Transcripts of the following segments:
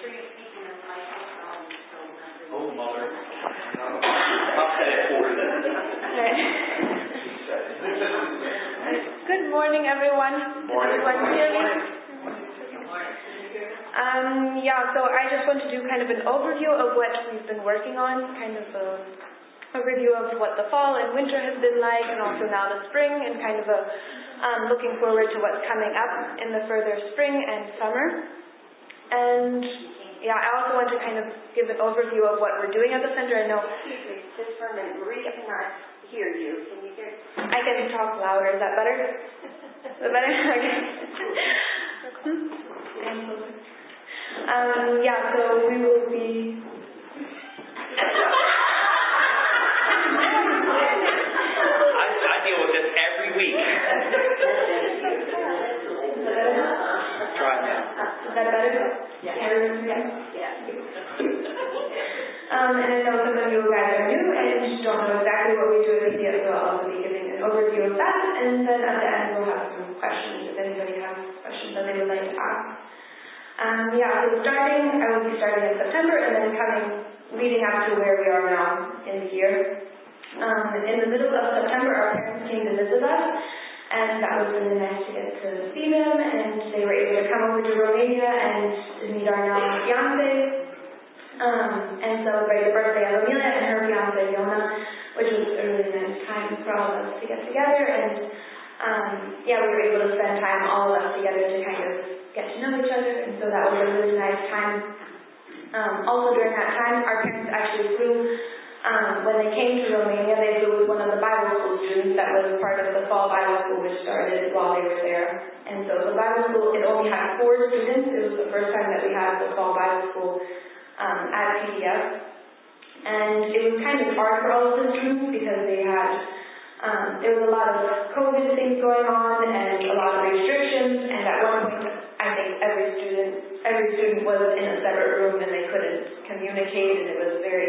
sure you're speaking in the microphone. Oh, mother. I'll set it forward. Good morning, everyone. Morning. So I just want to do kind of an overview of what we've been working on, kind of a review of what the fall and winter has been like, and also now the spring, and kind of looking forward to what's coming up in the further spring and summer. And I also want to kind of give an overview of what we're doing at the center. I know. Just for a minute, Maria cannot hear you. Can you hear? I can talk louder. Is that better? Is that better? Okay. So we will be. I deal with this every week. Try that. Is that better? And I know some of you guys are new and don't know exactly what we do at PDF, so I'll also be giving an overview of that, and then at the end we'll have some questions if anybody has questions that they would like to ask. So I will be starting in September and then leading up to where we are now in the year. In the middle of September, our parents came to visit us, and that was really nice to get to see them, and they were able to come over to Romania and to meet our now fiancé, and celebrate the birthday of Amelia and her fiancé, Yona, which was a really nice time for all of us to get together, and we were able to spend time, all of us together, to kind of get to know each other, and so that was a really nice time. Also during that time, our parents actually flew, when they came to Romania, they flew with one of the Bible school students that was part of the fall Bible school which started while they were there. And so the Bible school, it only had 4 students. It was the first time that we had the fall Bible school at PDF. And it was kind of hard for all of the students because they had, there was a lot of COVID things going on and a lot of restrictions, and at one point I think every student was in a separate room and they couldn't communicate, and it was very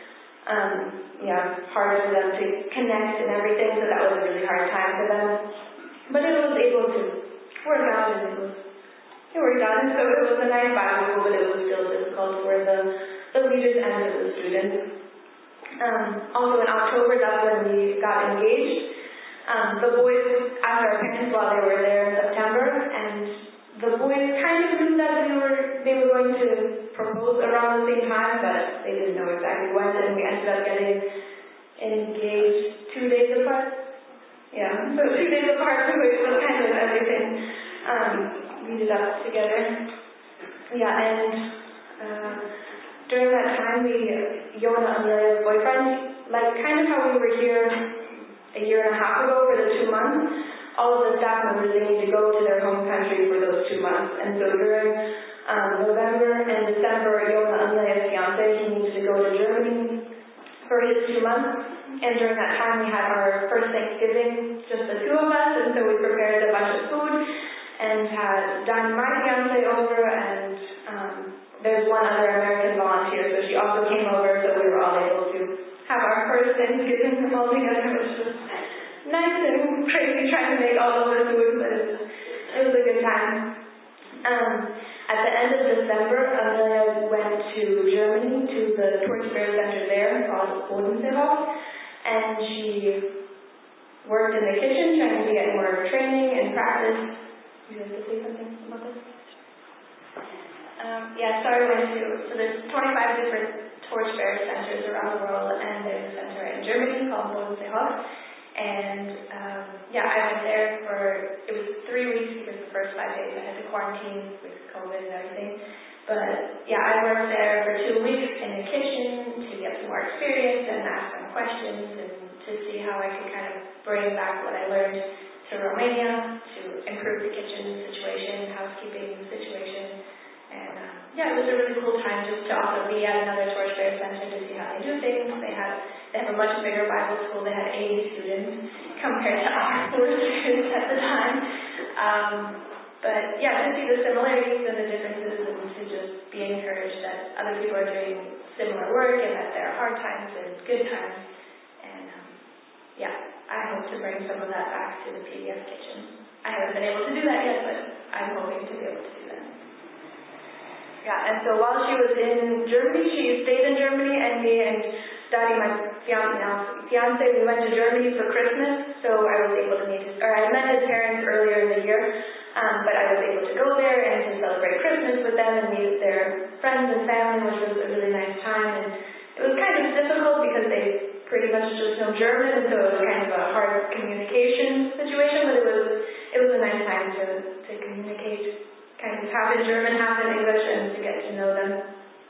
hard for them to connect and everything, so that was a really hard time for them. But it was able to work out, and it worked out, and so it was a nice Bible school, but it was still difficult for the leaders and for the students. Also in October, that's when we got engaged. The boys asked our parents while they were there in September, and the boys kind of knew that they were going to propose around the same time, but they didn't know exactly when, and we ended up getting engaged 2 days apart. So 2 days apart, so it was kind of everything leaded up together. And during that time, Yona, Amelia's boyfriend, like kind of how we were here a year and a half ago for the 2 months, all of the staff members, they need to go to their home country for those 2 months. And so during November and December, Yona, Amelia's fiancé, he needs to go to Germany for his 2 months. And during that time, we had our first Thanksgiving, just the 2 of us, and so we prepared a bunch of food and had Donnie, my fiancé, over, and there's one other American volunteer, so she also came over, so we were all able to have our first Thanksgiving all together, which was nice and crazy trying to make all of the food, but it was a good time. At the end of December, Amelia went to Germany to the Torchbearer Center there called Bodenseehof, and she worked in the kitchen trying to get more training and practice. You guys to say something about this? So I went so there's 25 different Torchbearer centers around the world, and there's a center in Germany called Bodenseehof. And I went there it was 3 weeks because the first 5 days I had to quarantine with COVID and everything. But I worked there for 2 weeks in the kitchen to get some more experience and ask some questions and to see how I could kind of bring back what I learned to Romania to improve the kitchen situation, housekeeping situation. And it was a really cool time just to also be at another Torchbearer Center to see how they do things. They have a much bigger Bible school. They had 80 students compared to our 4 students at the time. To see the similarities and the differences, and to just be encouraged that other people are doing similar work and that there are hard times and good times. And I hope to bring some of that back to the PDF kitchen. I haven't been able to do that yet, but I'm hoping to be able to do that. Yeah, and so while she was in Germany, she stayed in Germany, and me and Daddy, my fiance, we went to Germany for Christmas, so I was able to I met his parents earlier in the year, but I was able to go there and to celebrate Christmas with them and meet their friends and family, which was a really nice time, and it was kind of difficult because they pretty much just know German, and so it was kind of a hard communication situation, but it was a nice time to communicate, kind of half in German, half in English, and to get to know them.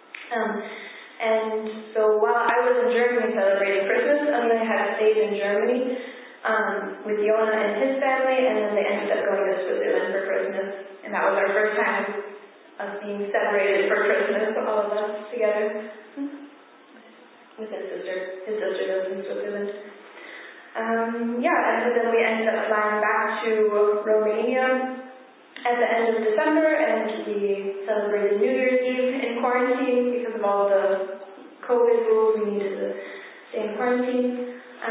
And so while I was in Germany celebrating Christmas, Emily had stayed in Germany with Yona and his family, and then they ended up going to Switzerland for Christmas, and that was our first time of being separated for Christmas, all of us together. With his sister. His sister lives in Switzerland. And so then we ended up flying back to Romania at the end of December, and we celebrated New Year's Eve in quarantine because of all the COVID rules. We needed to stay in quarantine.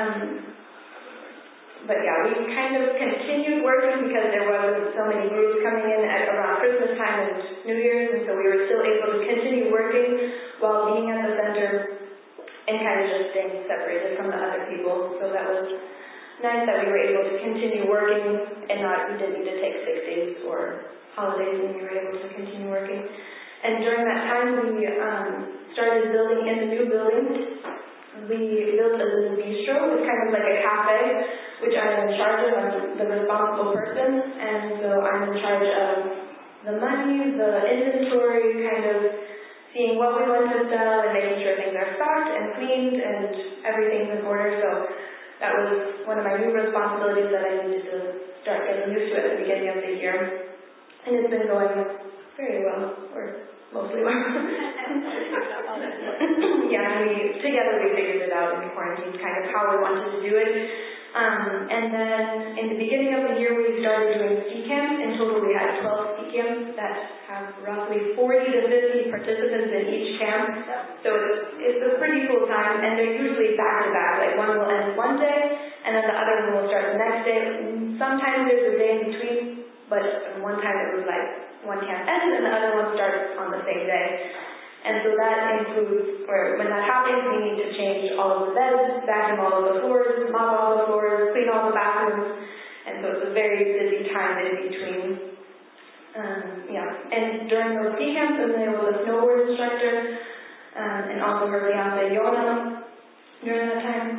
But we kind of continued working because there wasn't so many groups coming in around Christmas time and New Year's, and so we were still able to continue working while being at the center and kind of just staying separated from the other people. So that was nice that we were able to continue working and we didn't need to take sick days or holidays, and we were able to continue working. And during that time, we started building in the new building. We built a little bistro. It's kind of like a cafe, which I'm in charge of. I'm the responsible person, and so I'm in charge of the money, the inventory, kind of seeing what we want to sell and making sure things are stocked and cleaned and everything's in order. So that was one of my new responsibilities that I needed to start getting used to at the beginning of the year. And it's been going very well, or mostly well. Together we figured it out in quarantine, kind of how we wanted to do it. And then in the beginning of the year, we started doing ski camps. In total, we had 12 ski camps that have roughly 40 to 50 participants in each camp. So it's a pretty full time, and they're usually back to back. Like one will end one day, and then the other one will start the next day. Sometimes there's a day in between, but one time it was like one camp ends and the other one starts on the same day. And so that includes, when that happens, we need to change all of the beds, vacuum all of the floors, mop all the floors, clean all the bathrooms, and so it's a very busy time in between. And during those ski camps, there was a snowboard instructor, and also her fiance Yona during that time.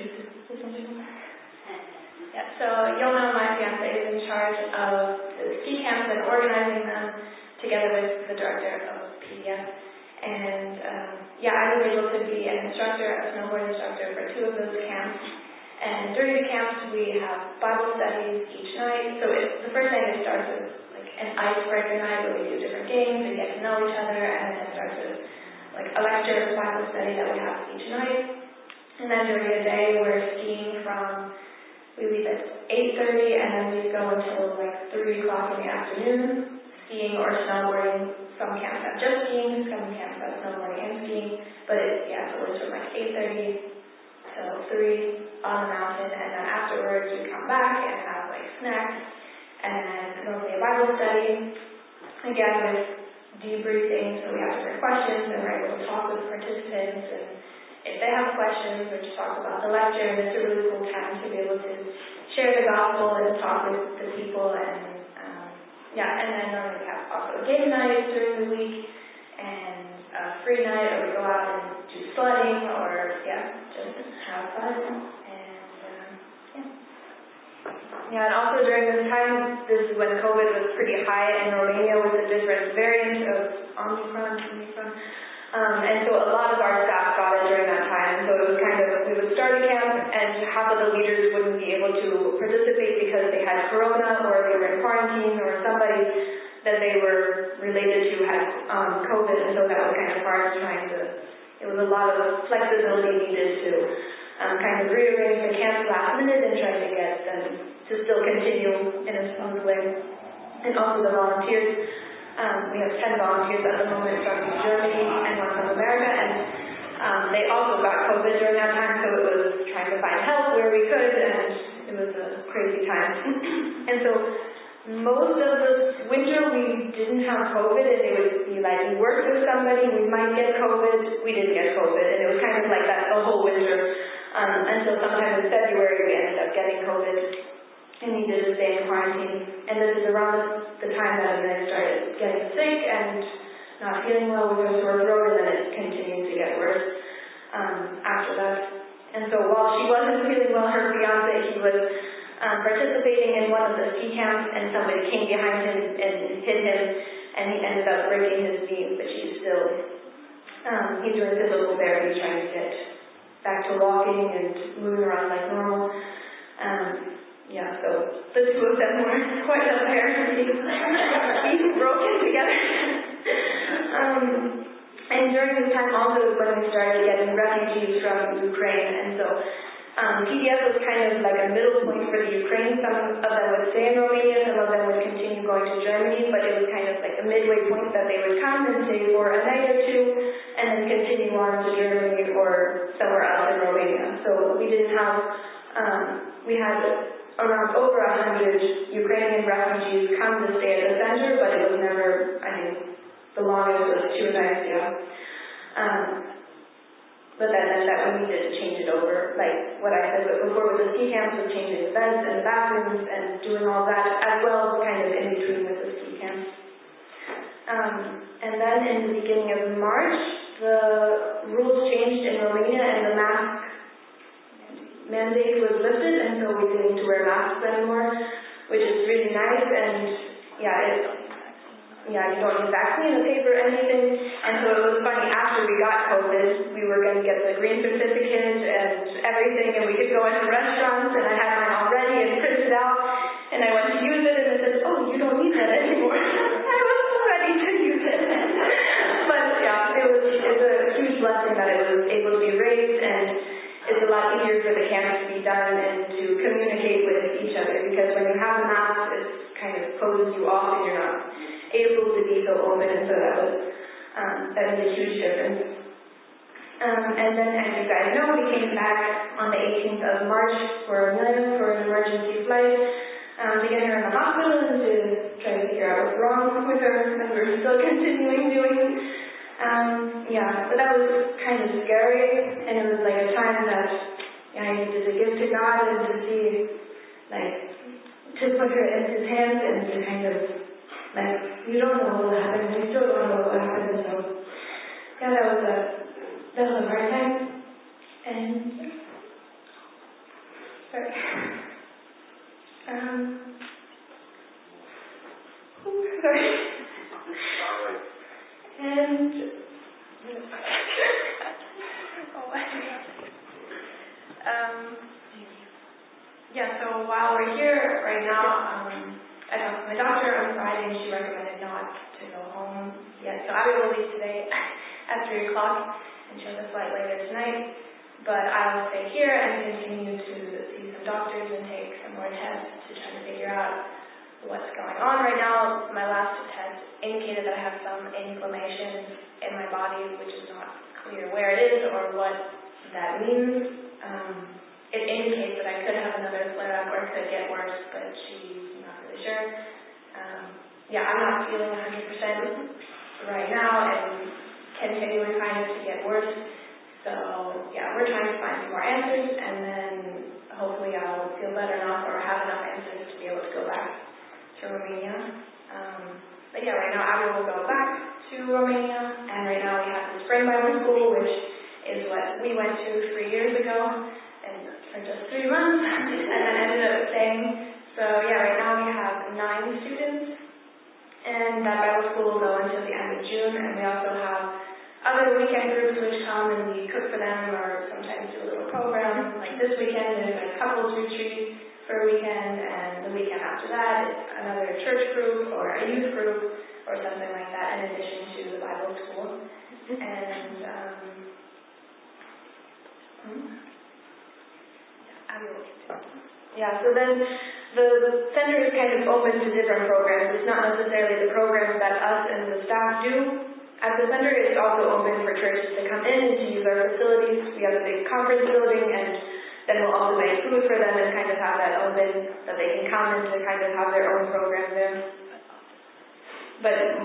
So Yona, my fiance, is in charge of the ski camps and organizing them together with the director of PDF. And I was able to be a snowboard instructor for 2 of those camps. And during the camps, we have Bible studies each night. So the first night it starts with like an icebreaker night where we do different games and get to know each other, and then it starts with like a lecture Bible study that we have each night. And then during the day, we're skiing we leave at 8:30, and then we go until like 3 o'clock in the afternoon, skiing or snowboarding. Some camps have just skiing, some camps have snowboarding and skiing, but so it's from like 8:30 till 3 on the mountain, and then afterwards we come back and have like snacks, and then mostly a Bible study, again with debriefing, so we have different questions, and we're able to talk with participants, and if they have questions, or just talk about the lecture, and it's a really cool time to be able to share the gospel and talk with the people, and and then normally we have also game nights during the week, and a free night, or we go out and do sledding, or just have fun, and also during this time, this is when COVID was pretty high in Romania with the different variants of Omicron, and so a lot of our staff got it during that time. So it was kind of, we would start a camp, and half of the leaders wouldn't be able to participate because they had corona, or they were in quarantine, or somebody that they were related to had COVID, and so that was kind of hard it was a lot of flexibility needed to kind of rearrange the camp last minute and try to get them to still continue in a smooth way. And also the volunteers. We have 10 volunteers at the moment from Germany and one from America, and they also got COVID during that time, so it was trying to find help where we could, and it was a crazy time. And so most of the winter we didn't have COVID, and they would be like, we worked with somebody, we might get COVID, we didn't get COVID, and it was kind of like that the whole winter, until sometime in February we ended up getting COVID, and needed to stay in quarantine. And this is around the time that I started getting sick and not feeling well with a sore throat, and then it continued to get worse after that. And so while she wasn't feeling well, her fiance, he was participating in one of the ski camps, and somebody came behind him and hit him, and he ended up breaking his knee, but he's doing physical therapy, trying to get back to walking and moving around like normal. So the two of them were quite apparently broken together. And during this time also is when we started getting refugees from Ukraine, and so PDS was kind of like a middle point for the Ukraine. Some of them would stay in Romania, some of them would continue going to Germany, but it was kind of like a midway point that they would come and stay for a night or two, and then continue on to Germany or somewhere else in Romania. So we didn't have, we had around over 100 Ukrainian refugees come to stay at the center, but it was never, I think, the longest was 2 nights, but that meant that we needed to change it over, like what I said before with the ski camps, with changing the beds and the bathrooms and doing all that, as well as kind of in between with the ski camps. And then in the beginning of March, the rules changed in Romania and the mask mandate was lifted, and so we didn't need to wear masks anymore, which is really nice. And you don't need vaccine or paper or anything. And so it was funny, after we got COVID, we were going to get the green certificate and everything, and we could go into restaurants, and I had mine all ready and printed out, and I went to use it, and it said, oh, you don't need that anymore. I was ready to use it. But it's a huge blessing that it was able to be raised, and it's a lot easier for the camps to be done and to communicate with each other, because when you have a mask, it kind of closes you off and you're not able to be so open, and so that made a huge difference. And then, as you guys know, we came back on the 18th of March for Amelia for an emergency flight to get her in the hospital and to try to figure out what's wrong with her, and we're still continuing doing. So that was kind of scary, and it was like a time that I needed to give to God and to see, like, to put her in His hands and to kind of, like, you don't know what will happen, you still don't know what will happen, so, that was a hard time, and, sorry, and, so while we're here right now, I talked to my doctor on Friday, and she recommended not to go home yet. So I will leave today at 3 o'clock and show the flight later tonight. But I will stay here and continue to see some doctors and take some more tests to try to figure out what's going on right now. My last test indicated that I have some inflammation in my body, which is not clear where it is or what that means. It indicates that I could have another flare-up or it could get worse, but she's not really sure. I'm not feeling 100% right now and continuing kind of to get worse. So, we're trying to find some more answers, and then hopefully I'll feel better enough or have enough answers to be able to go back to Romania. Right now I will go back to Romania, and right now we have the Spring Bible School, which is what we went to 3 years ago, and for just 3 months, and then ended up staying. So right now we have 9 students, and that Bible school will go until the end of June, and we also have other weekend groups which come and we cook for them, or sometimes do a little program. Like this weekend there's a couples retreat for a weekend, and the weekend after that it's another church group or a youth group or something like that, in addition to the Bible school. And so then the center is kind of open to different programs. It's not necessarily the programs that us and the staff do at the center. It's also open for churches to come in and to use our facilities. We have a big conference building, and then we'll also make food for them and kind of have that open that they can come and to kind of have their own program there. But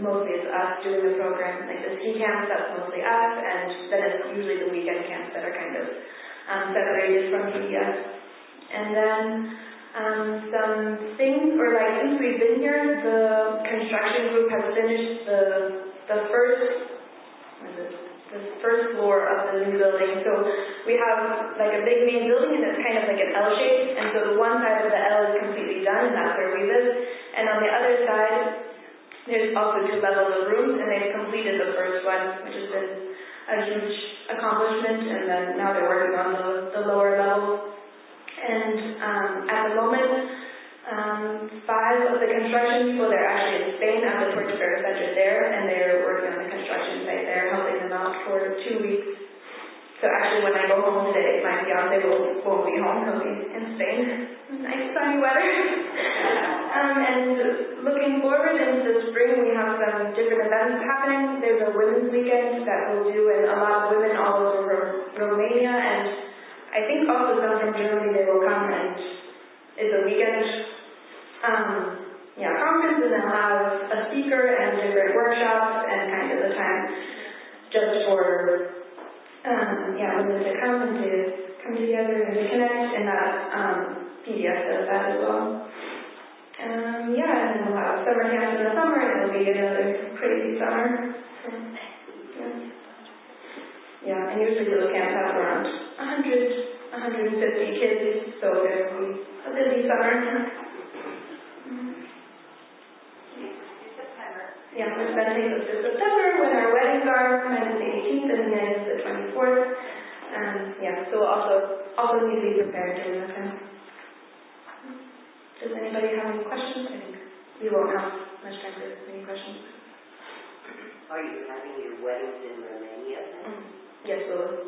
mostly it's us doing the program. Like the ski camps, that's mostly us, and then it's usually the weekend camps that are kind of separated from PBS. And then some things, or like since we've been here, the construction group has finished the first floor of the new building. So we have like a big main building, and it's kind of like an L shape, and so the one side of the L is completely done, and that's where we live. And on the other side, there's also 2 levels of rooms, and they've completed the first one, which has been a huge accomplishment, and then now they're working on the lower levels. And at the moment, 5 of the construction people, they're actually in Spain at the Torch Fair Center there, and they're working on the construction site there, helping them out for 2 weeks. So actually, when I go home today, my fiance won't be home. He'll be in Spain. Nice sunny weather. And looking forward into the spring, we have some different events happening. There's a women's weekend that we'll do, and a lot of women all over Romania, and I think also some from Germany, they will come, and it's a weekend conference, and they'll have a speaker and different workshops and kind of the time just for women to come and to come together and to connect, and that PBS does that as well. And then we'll have summer camps in the summer, and it'll be another crazy summer. And usually those camps have around 150 kids, so there will be a busy summer. Which then takes us to September, when our weddings are. Mine is the 18th, and then is the 24th. So we'll also need to be prepared during that time. Does anybody have any questions? I think we won't have much time for any questions. Are you having your weddings in Romania then? Yes, we will.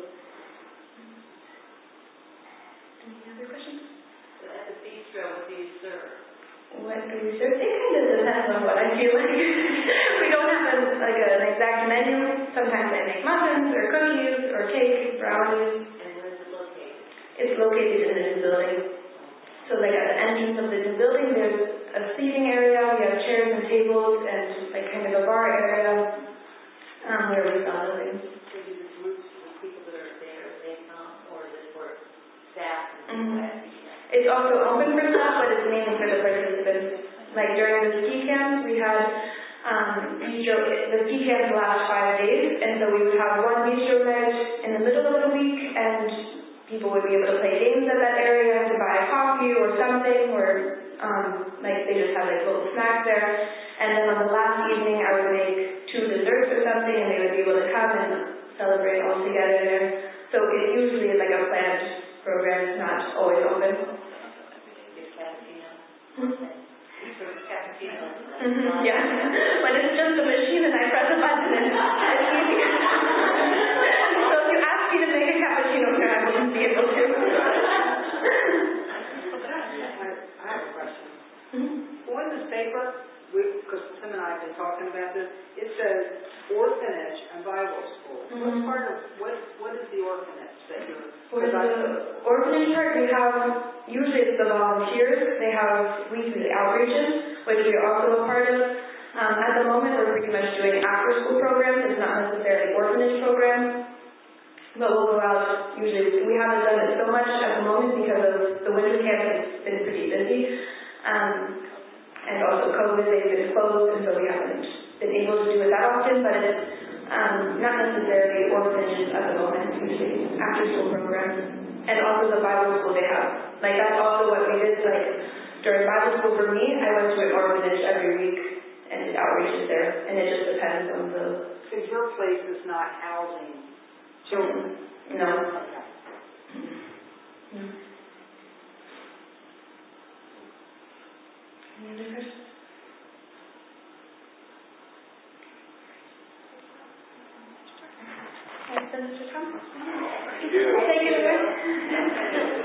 Any other questions? So at the bistro, what do you serve? What do we serve? It kind of depends on what I feel like. We don't have an exact menu. Sometimes I make muffins or cookies or cake, brownies. And where is it located? It's located in the new building. So like at the entrance of the new building, there's a seating area. We have chairs and tables and like kind of a bar area where we sell the things. So do the groups of people that are there, they come, or is it for staff and things like that? It's also open for staff, but it's mainly for the participants. Like during the ski camps, we had the ski camps last 5 days, and so we would have one bistro night in the middle of the week, and people would be able to play games at that area, to buy coffee or something, or they just have like little snacks there. And then on the last evening, I would make 2 desserts or something, and they would be able to come and celebrate all together there. So it usually is like a planned program. It's not always open. Cappuccino. When it's just a machine and I press a button and it's easy. So if you ask me to make a cappuccino here, I wouldn't be able to. I have a question. On this paper, because Tim and I have been talking about this, it says orphanage and Bible school. What is the orphanage that you're... For the orphanage part, we have, usually it's the volunteers. They have weekly outreaches, which we are also a part of. At the moment, we're pretty much doing after-school programs. It's not necessarily orphanage programs, but we'll go out usually. We haven't done it so much at the moment because of the winter camp has been pretty busy. And also COVID, they've been closed, and so we haven't been able to do it that often, but it's not necessarily orphanages at the moment, usually after-school programs. And also the Bible school they have. Like, that's also what we did. Like, during Bible school for me, I went to an orphanage every week and did outreaches there. And it just depends on the... So your place is not housing children? No. Okay. No. Any other questions? Thank you.